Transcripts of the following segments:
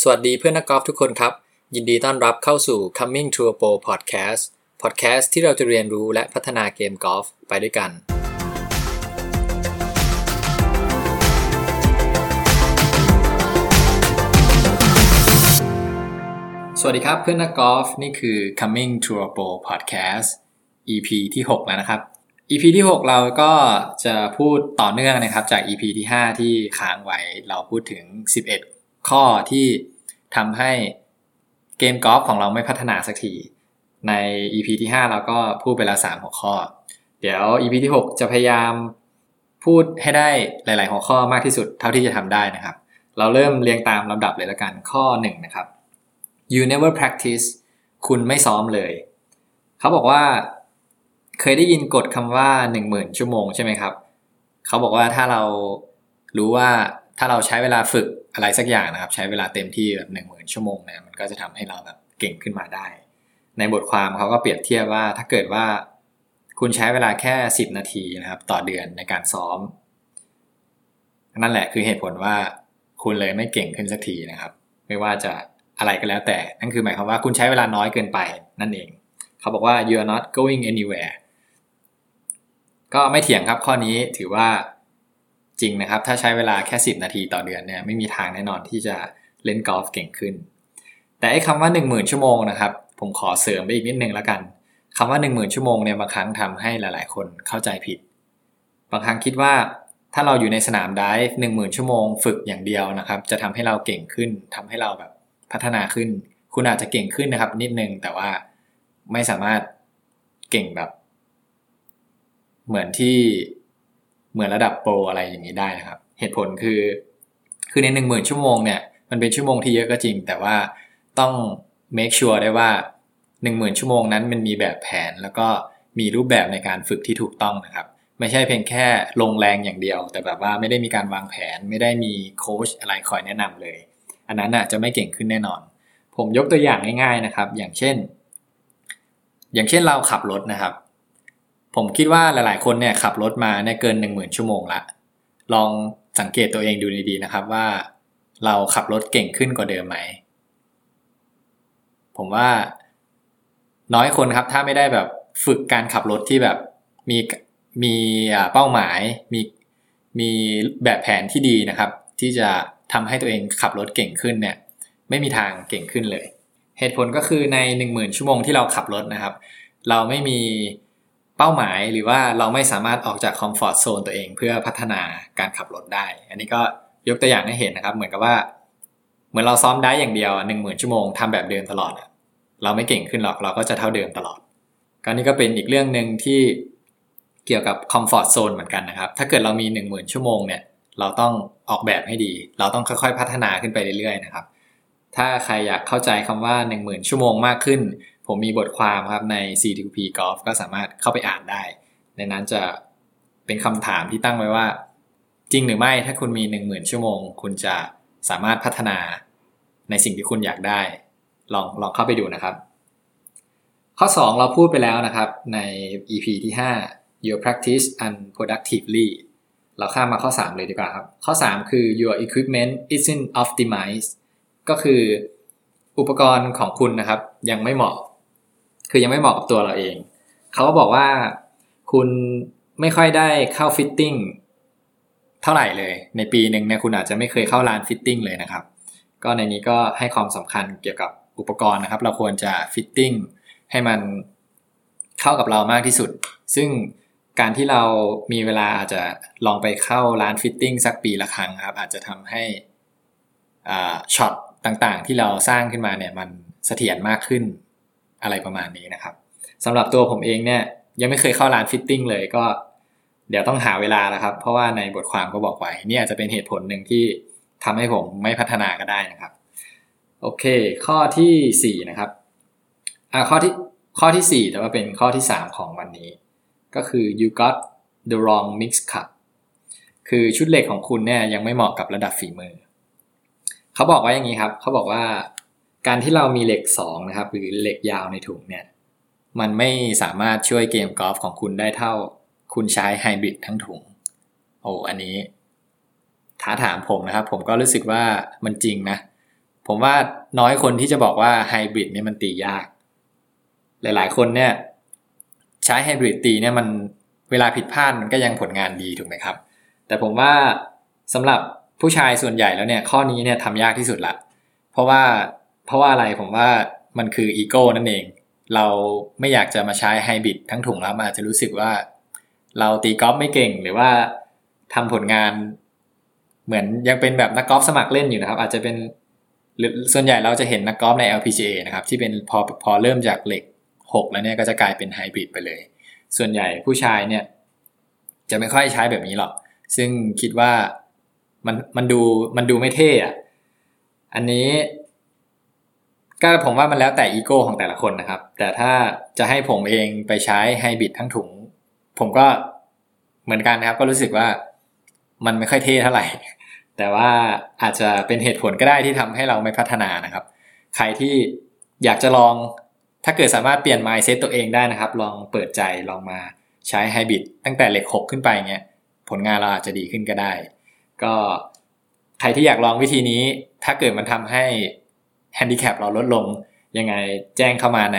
สวัสดีเพื่อนนักกอล์ฟทุกคนครับยินดีต้อนรับเข้าสู่ Coming to a Pro Podcast ที่เราจะเรียนรู้และพัฒนาเกมกอล์ฟไปด้วยกันสวัสดีครับเพื่อนนักกอล์ฟนี่คือ Coming to a Pro Podcast EP ที่6แล้วนะครับ EP ที่6เราก็จะพูดต่อเนื่องนะครับจาก EP ที่5ที่ค้างไว้เราพูดถึง11ข้อที่ทำให้เกมกอล์ฟของเราไม่พัฒนาสักทีใน EP ที่5เราก็พูดไปแล้ว3หัวข้อเดี๋ยว EP ที่6จะพยายามพูดให้ได้หลายๆหัวข้อมากที่สุดเท่าที่จะทำได้นะครับเราเริ่มเรียงตามลำดับเลยละกันข้อ1นะครับ You never practice คุณไม่ซ้อมเลยเขาบอกว่าเคยได้ยินกฎคำว่า 10,000 ชั่วโมงใช่ไหมครับเขาบอกว่าถ้าเรารู้ว่าถ้าเราใช้เวลาฝึกอะไรสักอย่างนะครับใช้เวลาเต็มที่แบบ 10,000 ชั่วโมงเนี่ยมันก็จะทำให้เราแบบเก่งขึ้นมาได้ในบทความเขาก็เปรียบเทียบว่าถ้าเกิดว่าคุณใช้เวลาแค่10นาทีนะครับต่อเดือนในการซ้อมนั่นแหละคือเหตุผลว่าคุณเลยไม่เก่งขึ้นสักทีนะครับไม่ว่าจะอะไรก็แล้วแต่นั่นคือหมายความว่าคุณใช้เวลาน้อยเกินไปนั่นเองเขาบอกว่า you are not going anywhere ก็ไม่เถียงครับข้อนี้ถือว่าจริงนะครับถ้าใช้เวลาแค่10นาทีต่อเดือนเนี่ยไม่มีทางแน่นอนที่จะเล่นกอล์ฟเก่งขึ้นแต่ไอ้คำว่า 10,000 ชั่วโมงนะครับผมขอเสริมไปอีกนิดนึงแล้วกันคำว่า 10,000 ชั่วโมงเนี่ยบางครั้งทำให้หลายๆคนเข้าใจผิดบางครั้งคิดว่าถ้าเราอยู่ในสนามไดฟ์ 10,000 ชั่วโมงฝึกอย่างเดียวนะครับจะทำให้เราเก่งขึ้นทำให้เราแบบพัฒนาขึ้นคุณอาจจะเก่งขึ้นนะครับนิดนึงแต่ว่าไม่สามารถเก่งแบบเหมือนระดับโปรอะไรอย่างนี้ได้นะครับเหตุผลคือใน 10,000 ชั่วโมงเนี่ยมันเป็นชั่วโมงที่เยอะก็จริงแต่ว่าต้อง make sure ได้ว่า 10,000 ชั่วโมงนั้นมันมีแบบแผนแล้วก็มีรูปแบบในการฝึกที่ถูกต้องนะครับไม่ใช่เพียงแค่ลงแรงอย่างเดียวแต่แบบว่าไม่ได้มีการวางแผนไม่ได้มีโค้ชอะไรคอยแนะนำเลยอันนั้นจะไม่เก่งขึ้นแน่นอนผมยกตัวอย่างง่ายๆนะครับอย่างเช่นเราขับรถนะครับผมคิดว่าหลายๆคนเนี่ยขับรถมาเนี่ยเกิน 10,000 ชั่วโมงละลองสังเกตตัวเองดูดีๆนะครับว่าเราขับรถเก่งขึ้นกว่าเดิมไหมผมว่าน้อยคนครับถ้าไม่ได้แบบฝึกการขับรถที่แบบมีเป้าหมายมีแบบแผนที่ดีนะครับที่จะทำให้ตัวเองขับรถเก่งขึ้นเนี่ยไม่มีทางเก่งขึ้นเลยเหตุผลก็คือใน 10,000 ชั่วโมงที่เราขับรถนะครับเราไม่มีเป้าหมายหรือว่าเราไม่สามารถออกจากคอมฟอร์ตโซนตัวเองเพื่อพัฒนาการขับรถได้อันนี้ก็ยกตัวอย่างให้เห็นนะครับเหมือนกับว่าเหมือนเราซ้อมได้อย่างเดียว 10,000 ชั่วโมงทำแบบเดิมตลอดเราไม่เก่งขึ้นหรอกเราก็จะเท่าเดิมตลอดก็นี่ก็เป็นอีกเรื่องนึงที่เกี่ยวกับคอมฟอร์ตโซนเหมือนกันนะครับถ้าเกิดเรามี 10,000 ชั่วโมงเนี่ยเราต้องออกแบบให้ดีเราต้องค่อยๆพัฒนาขึ้นไปเรื่อยๆนะครับถ้าใครอยากเข้าใจคำว่า 10,000 ชั่วโมงมากขึ้นผมมีบทความครับใน C2P Golf ก็สามารถเข้าไปอ่านได้ในนั้นจะเป็นคำถามที่ตั้งไว้ว่าจริงหรือไม่ถ้าคุณมี 10,000 ชั่วโมงคุณจะสามารถพัฒนาในสิ่งที่คุณอยากได้ลองเข้าไปดูนะครับข้อ2เราพูดไปแล้วนะครับใน EP ที่5 Your practice unproductively เราข้ามมาข้อ3เลยดีกว่าครับข้อ3คือ Your equipment isn't optimized ก็คืออุปกรณ์ของคุณนะครับยังไม่เหมาะกับตัวเราเองเขาก็บอกว่าคุณไม่ค่อยได้เข้าฟิตติ้งเท่าไหร่เลยในปีนึงเนี่ยคุณอาจจะไม่เคยเข้าร้านฟิตติ้งเลยนะครับก็ในนี้ก็ให้ความสำคัญเกี่ยวกับอุปกรณ์นะครับเราควรจะฟิตติ้งให้มันเข้ากับเรามากที่สุดซึ่งการที่เรามีเวลาอาจจะลองไปเข้าร้านฟิตติ้งสักปีละครั้งครับอาจจะทำให้ช็อตต่างๆที่เราสร้างขึ้นมาเนี่ยมันเสถียรมากขึ้นอะไรประมาณนี้นะครับสำหรับตัวผมเองเนี่ยยังไม่เคยเข้าร้านฟิตติ้งเลยก็เดี๋ยวต้องหาเวลาแล้วครับเพราะว่าในบทความก็บอกไว้นี่อาจจะเป็นเหตุผลหนึ่งที่ทำให้ผมไม่พัฒนาก็ได้นะครับโอเคข้อที่4นะครับข้อที่4แต่ว่าเป็นข้อที่3ของวันนี้ก็คือ you got the wrong mix cut คือชุดเหล็กของคุณเนี่ยยังไม่เหมาะกับระดับฝีมือเขาบอกไว้อย่างนี้ครับเขาบอกว่าการที่เรามีเหล็ก2นะครับหรือเหล็กยาวในถุงเนี่ยมันไม่สามารถช่วยเกมกอล์ฟของคุณได้เท่าคุณใช้ไฮบริดทั้งถุงอันนี้ท้าถามผมนะครับผมก็รู้สึกว่ามันจริงนะผมว่าน้อยคนที่จะบอกว่าไฮบริดเนี่ยมันตียากหลายๆคนเนี่ยใช้ไฮบริดตีเนี่ยมันเวลาผิดพลาดมันก็ยังผลงานดีถูกไหมครับแต่ผมว่าสำหรับผู้ชายส่วนใหญ่แล้วเนี่ยข้อนี้เนี่ยทำยากที่สุดละเพราะว่าอะไรผมว่ามันคืออีโก้นั่นเองเราไม่อยากจะมาใช้ไฮบริดทั้งถุงแล้วอาจจะรู้สึกว่าเราตีกอล์ฟไม่เก่งหรือว่าทำผลงานเหมือนยังเป็นแบบนักกอล์ฟสมัครเล่นอยู่นะครับอาจจะเป็นส่วนใหญ่เราจะเห็นนักกอล์ฟใน LPGA นะครับที่เป็นพอเริ่มจากเหล็ก6แล้วเนี่ยก็จะกลายเป็นไฮบริดไปเลยส่วนใหญ่ผู้ชายเนี่ยจะไม่ค่อยใช้แบบนี้หรอกซึ่งคิดว่ามันดูไม่เท่อะอันนี้ก็ผมว่ามันแล้วแต่อีโก้ของแต่ละคนนะครับแต่ถ้าจะให้ผมเองไปใช้ไฮบริดทั้งถุงผมก็เหมือนกันนะครับก็รู้สึกว่ามันไม่ค่อยเท่เท่าไหร่แต่ว่าอาจจะเป็นเหตุผลก็ได้ที่ทำให้เราไม่พัฒนานะครับใครที่อยากจะลองถ้าเกิดสามารถเปลี่ยน mindset ตัวเองได้นะครับลองเปิดใจลองมาใช้ไฮบริดตั้งแต่เหล็ก6ขึ้นไปเงี้ยผลงานเราอาจจะดีขึ้นก็ได้ก็ใครที่อยากลองวิธีนี้ถ้าเกิดมันทำให้แฮนดิแคปเราลดลงยังไงแจ้งเข้ามาใน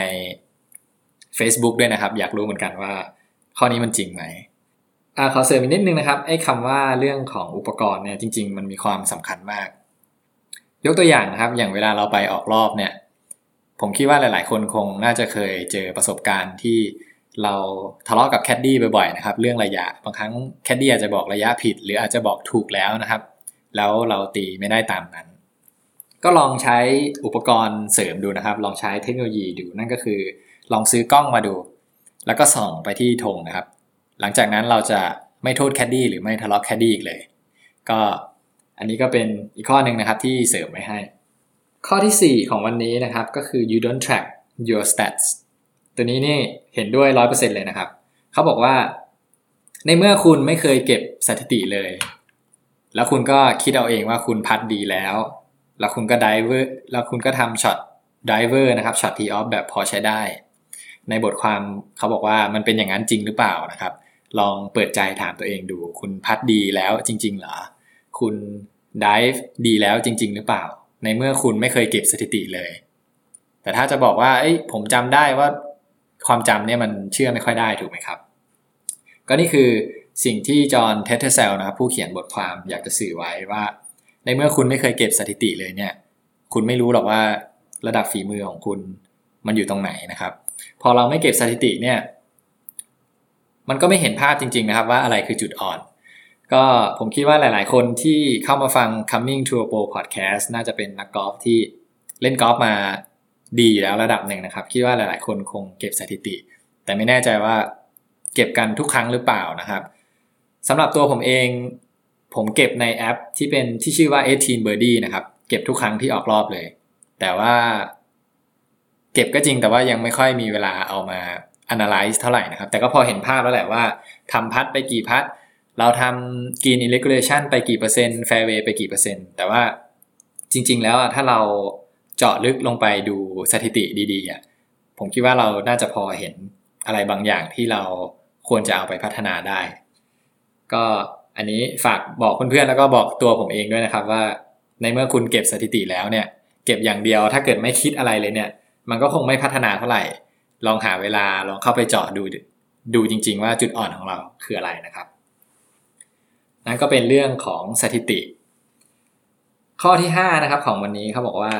Facebook ด้วยนะครับอยากรู้เหมือนกันว่าข้อนี้มันจริงไหมขอเสริมอีกนิดนึงนะครับไอ้คำว่าเรื่องของอุปกรณ์เนี่ยจริงๆมันมีความสำคัญมากยกตัวอย่างนะครับอย่างเวลาเราไปออกรอบเนี่ยผมคิดว่าหลายๆคนคงน่าจะเคยเจอประสบการณ์ที่เราทะเลาะกับแคดดี้บ่อยๆนะครับเรื่องระยะบางครั้งแคดดี้อาจจะบอกระยะผิดหรืออาจจะบอกถูกแล้วนะครับแล้วเราตีไม่ได้ตามนั้นก็ลองใช้อุปกรณ์เสริมดูนะครับลองใช้เทคโนโลยีดูนั่นก็คือลองซื้อกล้องมาดูแล้วก็ส่องไปที่ธงนะครับหลังจากนั้นเราจะไม่โทษแคดดี้หรือไม่ทะเลาะแคดดี้อีกเลยก็อันนี้ก็เป็นอีกข้อหนึ่งนะครับที่เสริมไว้ให้ข้อที่4ของวันนี้นะครับก็คือ you don't track your stats ตัวนี้นี่เห็นด้วย 100% เลยนะครับเขาบอกว่าในเมื่อคุณไม่เคยเก็บสถิติเลยแล้วคุณก็คิดเอาเองว่าคุณพัดดีแล้วคุณก็ไดเวอร์แล้วคุณก็ทำช็อตไดเวอร์นะครับช็อตทีออฟแบบพอใช้ได้ในบทความเขาบอกว่ามันเป็นอย่างนั้นจริงหรือเปล่านะครับลองเปิดใจถามตัวเองดูคุณพัดดีแล้วจริงๆเหรอคุณไดฟ์ดีแล้วจริงๆหรือเปล่าในเมื่อคุณไม่เคยเก็บสถิติเลยแต่ถ้าจะบอกว่าผมจำได้ว่าความจำเนี่ยมันเชื่อไม่ค่อยได้ถูกไหมครับก็นี่คือสิ่งที่จอห์นเทเทอร์เซลนะครับผู้เขียนบทความอยากจะสื่อไว้ว่าในเมื่อคุณไม่เคยเก็บสถิติเลยเนี่ยคุณไม่รู้หรอกว่าระดับฝีมือของคุณมันอยู่ตรงไหนนะครับพอเราไม่เก็บสถิติเนี่ยมันก็ไม่เห็นภาพจริงๆนะครับว่าอะไรคือจุดอ่อนก็ผมคิดว่าหลายๆคนที่เข้ามาฟัง Coming to a Pro Podcast น่าจะเป็นนักกอล์ฟที่เล่นกอล์ฟมาดีอยู่แล้วระดับหนึ่งนะครับคิดว่าหลายๆคนคงเก็บสถิติแต่ไม่แน่ใจว่าเก็บกันทุกครั้งหรือเปล่านะครับสำหรับตัวผมเองผมเก็บในแอปที่ชื่อว่า18 Birdie นะครับเก็บทุกครั้งที่ออกรอบเลยแต่ว่าเก็บก็จริงแต่ว่ายังไม่ค่อยมีเวลาเอามา analyze เท่าไหร่นะครับแต่ก็พอเห็นภาพแล้วแหละว่าทำพัดไปกี่พัดเราทำ green irregulation ไปกี่เปอร์เซ็นต์ fairway ไปกี่เปอร์เซ็นต์แต่ว่าจริงๆแล้วถ้าเราเจาะลึกลงไปดูสถิติดีๆผมคิดว่าเราน่าจะพอเห็นอะไรบางอย่างที่เราควรจะเอาไปพัฒนาได้ก็อันนี้ฝากบอกเพื่อนๆแล้วก็บอกตัวผมเองด้วยนะครับว่าในเมื่อคุณเก็บสถิติแล้วเนี่ยเก็บอย่างเดียวถ้าเกิดไม่คิดอะไรเลยเนี่ยมันก็คงไม่พัฒนาเท่าไหร่ลองหาเวลาลองเข้าไปเจาะดูจริงๆว่าจุดอ่อนของเราคืออะไรนะครับนั่นก็เป็นเรื่องของสถิติข้อที่5นะครับของวันนี้เขาบอกว่า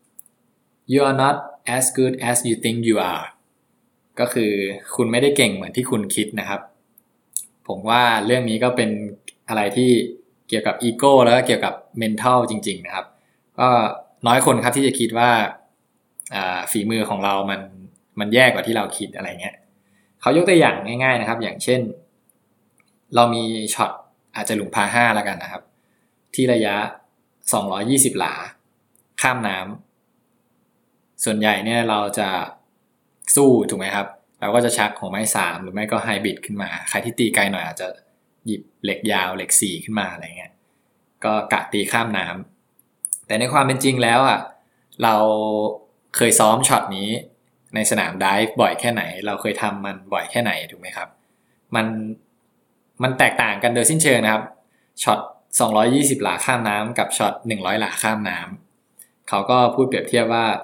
you are not as good as you think you are ก็คือคุณไม่ได้เก่งเหมือนที่คุณคิดนะครับผมว่าเรื่องนี้ก็เป็นอะไรที่เกี่ยวกับอีโก้แล้วก็เกี่ยวกับ mental จริงๆนะครับก็น้อยคนครับที่จะคิดว่าฝีมือของเรามันแย่กว่าที่เราคิดอะไรเงี้ยเขายกตัวอย่างง่ายๆนะครับอย่างเช่นเรามีช็อตอาจจะหลุมพา5แล้วกันนะครับที่ระยะ220หลาข้ามน้ำส่วนใหญ่เนี่ยเราจะสู้ถูกไหมครับเราก็จะชักของไม้3หรือไม่ก็ไฮบริดขึ้นมาใครที่ตีไกลหน่อยอาจจะหยิบเหล็กยาวเหล็ก4ขึ้นมาอะไรเงี้ยก็กะตีข้ามน้ำแต่ในความเป็นจริงแล้วเราเคยซ้อมช็อตนี้ในสนามไดฟ์บ่อยแค่ไหนเราเคยทำมันบ่อยแค่ไหนถูกไหมครับมันแตกต่างกันโดยสิ้นเชิงนะครับช็อต220หลาข้ามน้ำกับช็อต100หลาข้ามน้เขาก็พูดเปรียบเทียบว่า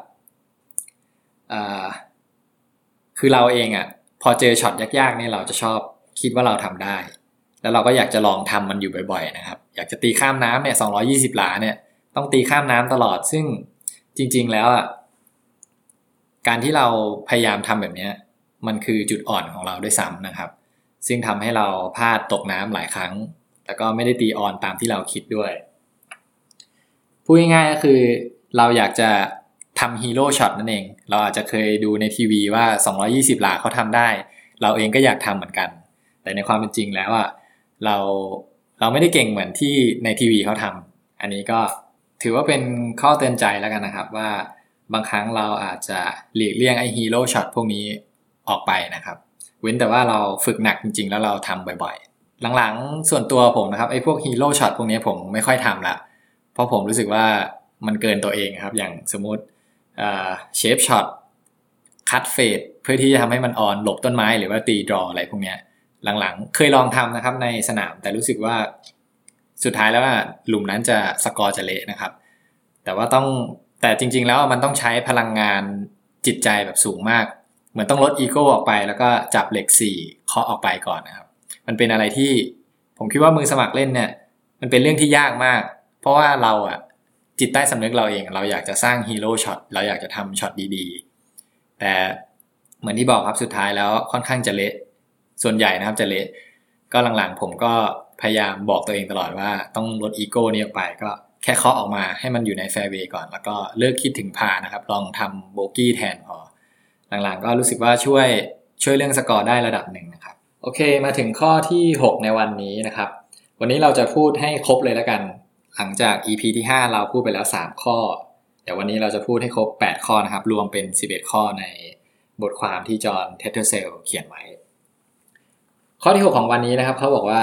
คือเราเองอ่ะพอเจอช็อตยากๆเนี่ยเราจะชอบคิดว่าเราทำได้แล้วเราก็อยากจะลองทำมันอยู่บ่อยๆนะครับอยากจะตีข้ามน้ำเนี่ย220หลาเนี่ยต้องตีข้ามน้ำตลอดซึ่งจริงๆแล้วอ่ะการที่เราพยายามทำแบบนี้มันคือจุดอ่อนของเราด้วยซ้ำนะครับซึ่งทำให้เราพลาดตกน้ำหลายครั้งแล้วก็ไม่ได้ตีออนตามที่เราคิดด้วยพูดง่ายๆก็คือเราอยากจะทำฮีโร่ช็อตนั่นเองเราอาจจะเคยดูในทีวีว่า220หลาเขาทำได้เราเองก็อยากทำเหมือนกันแต่ในความเป็นจริงแล้วอ่ะเราไม่ได้เก่งเหมือนที่ในทีวีเขาทำอันนี้ก็ถือว่าเป็นข้อเตือนใจแล้วกันนะครับว่าบางครั้งเราอาจจะหลีกเลี่ยงไอ้ฮีโร่ช็อตพวกนี้ออกไปนะครับเว้นแต่ว่าเราฝึกหนักจริงๆแล้วเราทำบ่อยๆหลังๆส่วนตัวผมนะครับไอ้พวกฮีโร่ช็อตพวกนี้ผมไม่ค่อยทำละเพราะผมรู้สึกว่ามันเกินตัวเองครับอย่างสมมติเชฟช็อตคัตเฟดเพื่อที่จะทำให้มันออนหลบต้นไม้หรือว่าตีดรออะไรพวกนี้หลังๆเคยลองทำนะครับในสนามแต่รู้สึกว่าสุดท้ายแล้วหลุมนั้นจะสกอร์จะเละนะครับแต่จริงๆแล้วมันต้องใช้พลังงานจิตใจแบบสูงมากเหมือนต้องลดอีโก้ออกไปแล้วก็จับเหล็ก4เคาะออกไปก่อนนะครับมันเป็นอะไรที่ผมคิดว่ามือสมัครเล่นเนี่ยมันเป็นเรื่องที่ยากมากเพราะว่าเราจิตใต้สำนึกเราเองเราอยากจะสร้างฮีโร่ช็อตเราอยากจะทำช็อตดีๆแต่เหมือนที่บอกครับสุดท้ายแล้วค่อนข้างจะเละส่วนใหญ่นะครับจะเละก็หลังๆผมก็พยายามบอกตัวเองตลอดว่าต้องลดอีโก้นี้ออกไปก็แค่เคาะออกมาให้มันอยู่ในแฟร์เวย์ก่อนแล้วก็เลิกคิดถึงพานะครับลองทำโบกี้แทนพอหลังๆก็รู้สึกว่าช่วยเรื่องสกอร์ได้ระดับหนึ่งนะครับโอเคมาถึงข้อที่6ในวันนี้นะครับวันนี้เราจะพูดให้ครบเลยแล้วกันหลังจาก EP ที่5เราพูดไปแล้ว3ข้อเดี๋ยววันนี้เราจะพูดให้ครบ8ข้อนะครับรวมเป็น11ข้อในบทความที่จอห์นเทตเทอร์เซลเขียนไว้ข้อที่6ของวันนี้นะครับเขาบอกว่า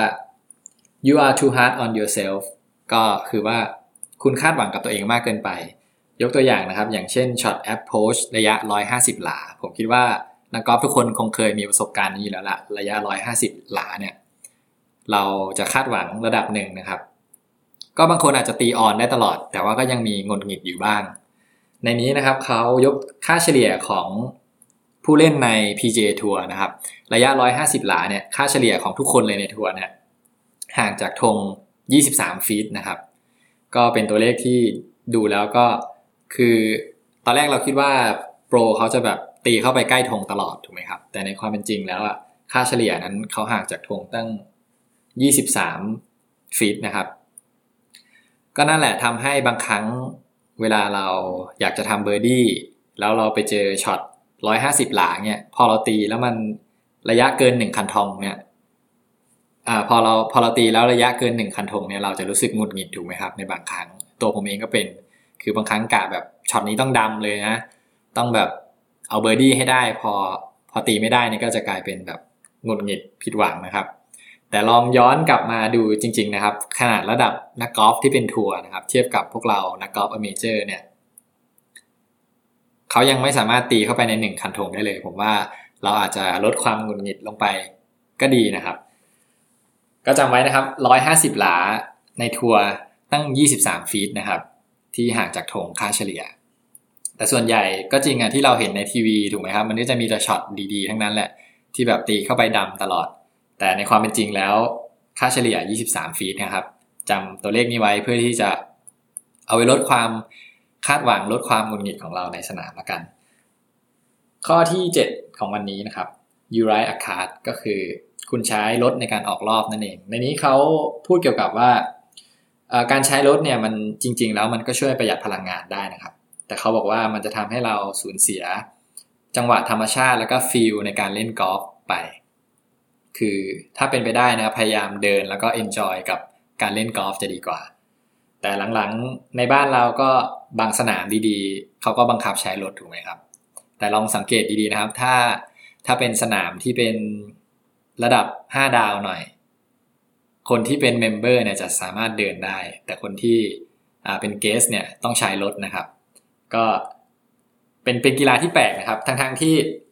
you are too hard on yourself ก็คือว่าคุณคาดหวังกับตัวเองมากเกินไปยกตัวอย่างนะครับอย่างเช่นช็อต approach ระยะ150หลาผมคิดว่านักกอล์ฟทุกคนคงเคยมีประสบการณ์นี้แล้วล่ะระยะ150หลาเนี่ยเราจะคาดหวังระดับหนึ่งนะครับก็บางคนอาจจะตีออนได้ตลอดแต่ว่าก็ยังมีหงุดหงิดอยู่บ้างในนี้นะครับเขายกค่าเฉลี่ยของผู้เล่นใน PGA ทัวร์นะครับระยะ150หลาเนี่ยค่าเฉลี่ยของทุกคนเลยในทัวร์เนี่ยห่างจากธง23ฟีตนะครับก็เป็นตัวเลขที่ดูแล้วก็คือตอนแรกเราคิดว่าโปรเขาจะแบบตีเข้าไปใกล้ธงตลอดถูกไหมครับแต่ในความเป็นจริงแล้วค่าเฉลี่ยนั้นเขาห่างจากธงตั้ง23ฟีตนะครับก็นั่นแหละทำให้บางครั้งเวลาเราอยากจะทำเบอร์ดี้แล้วเราไปเจอช็อต150หลาเนี่ยพอเราตีแล้วมันระยะเกิน1คันธงเนี่ยพอเราตีแล้วระยะเกิน1คันธงเนี่ยเราจะรู้สึกหงุดหงิดถูกไหมครับในบางครั้งตัวผมเองก็เป็นคือบางครั้งกะแบบช็อตนี้ต้องดำเลยนะต้องแบบเอาเบอร์ดี้ให้ได้พอตีไม่ได้นี่ก็จะกลายเป็นแบบหงุดหงิดผิดหวังนะครับแต่ลองย้อนกลับมาดูจริงๆนะครับขนาดระดับนักกอล์ฟที่เป็นทัวร์นะครับเทียบกับพวกเรานักกอล์ฟอเมเจอร์เนี่ยเขายังไม่สามารถตีเข้าไปใน1คันธงได้เลยผมว่าเราอาจจะลดความหงุดหงิดลงไปก็ดีนะครับก็จำไว้นะครับ150หลาในทัวร์ตั้ง23ฟีตนะครับที่ห่างจากธงค่าเฉลี่ยแต่ส่วนใหญ่ก็จริงที่เราเห็นในทีวีถูกไหมครับมันก็จะมีแต่ช็อตดีๆทั้งนั้นแหละที่แบบตีเข้าไปดำตลอดแต่ในความเป็นจริงแล้วค่าเฉลี่ย23ฟีตนะครับจำตัวเลขนี้ไว้เพื่อที่จะเอาไว้ลดความคาดหวังลดความหงุดหงิดของเราในสนามละกันข้อที่7ของวันนี้นะครับ you ride a cart ก็คือคุณใช้รถในการออกรอบนั่นเองในนี้เขาพูดเกี่ยวกับว่าการใช้รถเนี่ยมันจริงๆแล้วมันก็ช่วยประหยัดพลังงานได้นะครับแต่เขาบอกว่ามันจะทำให้เราสูญเสียจังหวะธรรมชาติแล้วก็ฟีลในการเล่นกอล์ฟไปคือถ้าเป็นไปได้นะพยายามเดินแล้วก็เอนจอยกับการเล่นกอล์ฟจะดีกว่าแต่หลังๆในบ้านเราก็บางสนามดีๆเขาก็บังคับใช้รถถูกไหมครับแต่ลองสังเกตดีๆนะครับถ้าเป็นสนามที่เป็นระดับ5ดาวหน่อยคนที่เป็นเมมเบอร์เนี่ยจะสามารถเดินได้แต่คนที่เป็นเกสเนี่ยต้องใช้รถนะครับก็เป็นกีฬาที่แปลกนะครับทั้งที่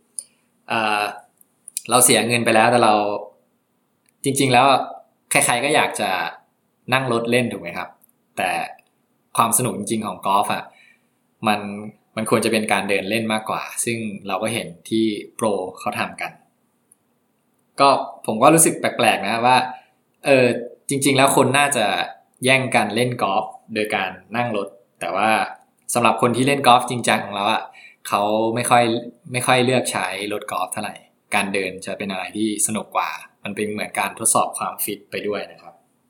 เราเสียเงินไปแล้วแต่เราจริงๆแล้วใครๆก็อยากจะนั่งรถเล่นถูกไหมครับแต่ความสนุกจริงๆของกอล์ฟมันควรจะเป็นการเดินเล่นมากกว่าซึ่งเราก็เห็นที่โปรเขาทำกันก็ผมก็รู้สึกแปลกๆนะว่าจริงๆแล้วคนน่าจะแย่งกันเล่นกอล์ฟโดยการนั่งรถแต่ว่าสำหรับคนที่เล่นกอล์ฟจริงจังของเราเขาไม่ค่อยเลือกใช้รถกอล์ฟเท่าไหร่การเดินจะเป็นอะไรที่สนุกกว่ามันเป็นเหมือนการทดสอบความฟิตไปด้วยนะครับ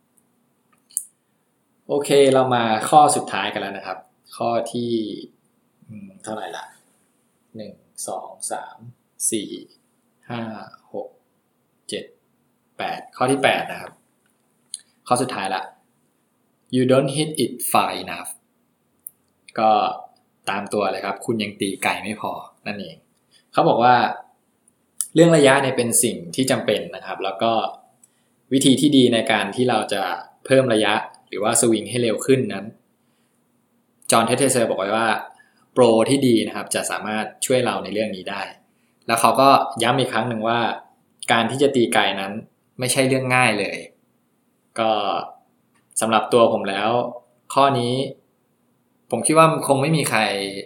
โอเคเรามาข้อสุดท้ายกันแล้วนะครับข้อที่เท่าไหร่ล่ะ1 2 3 4 5 6 7 8ข้อที่8นะครับข้อสุดท้ายละ you don't hit it far enough ก็ตามตัวเลยครับคุณยังตีไกลไม่พอนั่นเองเขาบอกว่าเรื่องระยะเนี่ยเป็นสิ่งที่จำเป็นนะครับแล้วก็วิธีที่ดีในการที่เราจะเพิ่มระยะหรือว่าสวิงให้เร็วขึ้นนั้นจอห์น เทสเซอร์บอกไว้ว่าโปรที่ดีนะครับจะสามารถช่วยเราในเรื่องนี้ได้แล้วเขาก็ย้ำอีกครั้งหนึ่งว่าการที่จะตีไกลนั้นไม่ใช่เรื่องง่ายเลยก็สำหรับตัวผมแล้วข้อนี้ผมคิดว่าคงไม่มีใคร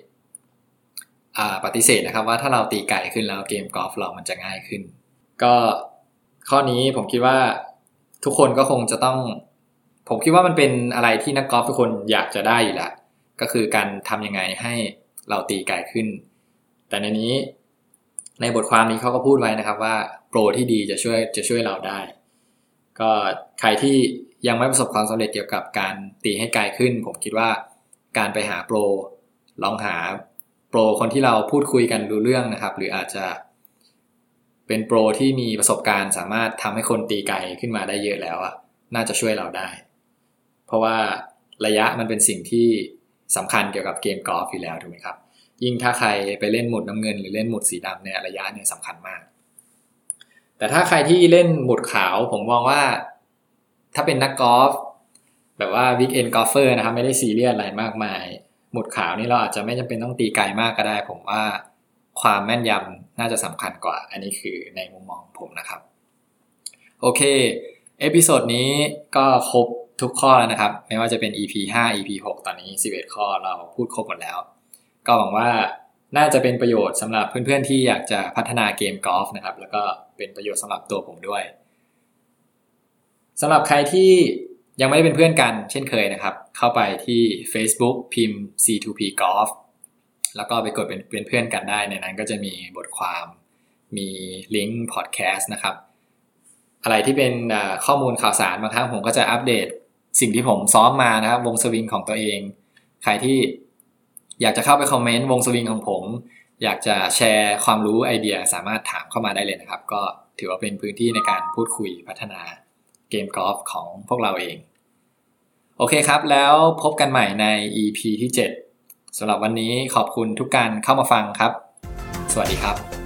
ปฏิเสธนะครับว่าถ้าเราตีไกลขึ้นแล้วเกมกอล์ฟเรามันจะง่ายขึ้นก็ข้อนี้ผมคิดว่าทุกคนก็คงจะต้องผมคิดว่ามันเป็นอะไรที่นักกอล์ฟทุกคนอยากจะได้อยู่แล้วก็คือการทำยังไงให้เราตีไกลขึ้นแต่ในนี้ในบทความนี้เขาก็พูดไว้นะครับว่าโปรที่ดีจะช่วยเราได้ก็ใครที่ยังไม่ประสบความสำเร็จเกี่ยวกับการตีให้ไกลขึ้นผมคิดว่าการไปหาโปรลองหาโปรคนที่เราพูดคุยกันรู้เรื่องนะครับหรืออาจจะเป็นโปรที่มีประสบการณ์สามารถทำให้คนตีไกลขึ้นมาได้เยอะแล้วน่าจะช่วยเราได้เพราะว่าระยะมันเป็นสิ่งที่สำคัญเกี่ยวกับเกมกอล์ฟอยู่แล้วถูกไหมครับยิ่งถ้าใครไปเล่นหมุดน้ำเงินหรือเล่นหมุดสีดำเนี่ยระยะเนี่ยสำคัญมากแต่ถ้าใครที่เล่นหมุดขาวผมมองว่าถ้าเป็นนักกอล์ฟแบบว่าวิกเอนด์กอล์ฟเฟอร์นะครับไม่ได้ซีเรียสอะไรมากมายหมุดขาวนี่เราอาจจะไม่จำเป็นต้องตีไกลมากก็ได้ผมว่าความแม่นยำน่าจะสำคัญกว่าอันนี้คือในมุมมองผมนะครับโอเคเอพิโซดนี้ก็ครบทุกข้อแล้วนะครับไม่ว่าจะเป็น EP 5 EP 6ตอนนี้11ข้อเราพูดครบหมดแล้วก็หวังว่าน่าจะเป็นประโยชน์สำหรับเพื่อนๆที่อยากจะพัฒนาเกมกอล์ฟนะครับแล้วก็เป็นประโยชน์สำหรับตัวผมด้วยสำหรับใครที่ยังไม่ได้เป็นเพื่อนกันเช่นเคยนะครับเข้าไปที่ Facebook พิมพ์ C2P Golf แล้วก็ไปกดเป็นเพื่อนกันได้ในนั้นก็จะมีบทความมีลิงก์พอดแคสต์นะครับอะไรที่เป็นข้อมูลข่าวสารบางครั้งผมก็จะอัปเดตสิ่งที่ผมซ้อมมานะครับวงสวิงของตัวเองใครที่อยากจะเข้าไปคอมเมนต์วงสวิงของผมอยากจะแชร์ความรู้ไอเดียสามารถถามเข้ามาได้เลยนะครับก็ถือว่าเป็นพื้นที่ในการพูดคุยพัฒนาเกมกอล์ฟของพวกเราเองโอเคครับแล้วพบกันใหม่ใน EP ที่ 7สำหรับวันนี้ขอบคุณทุกการเข้ามาฟังครับสวัสดีครับ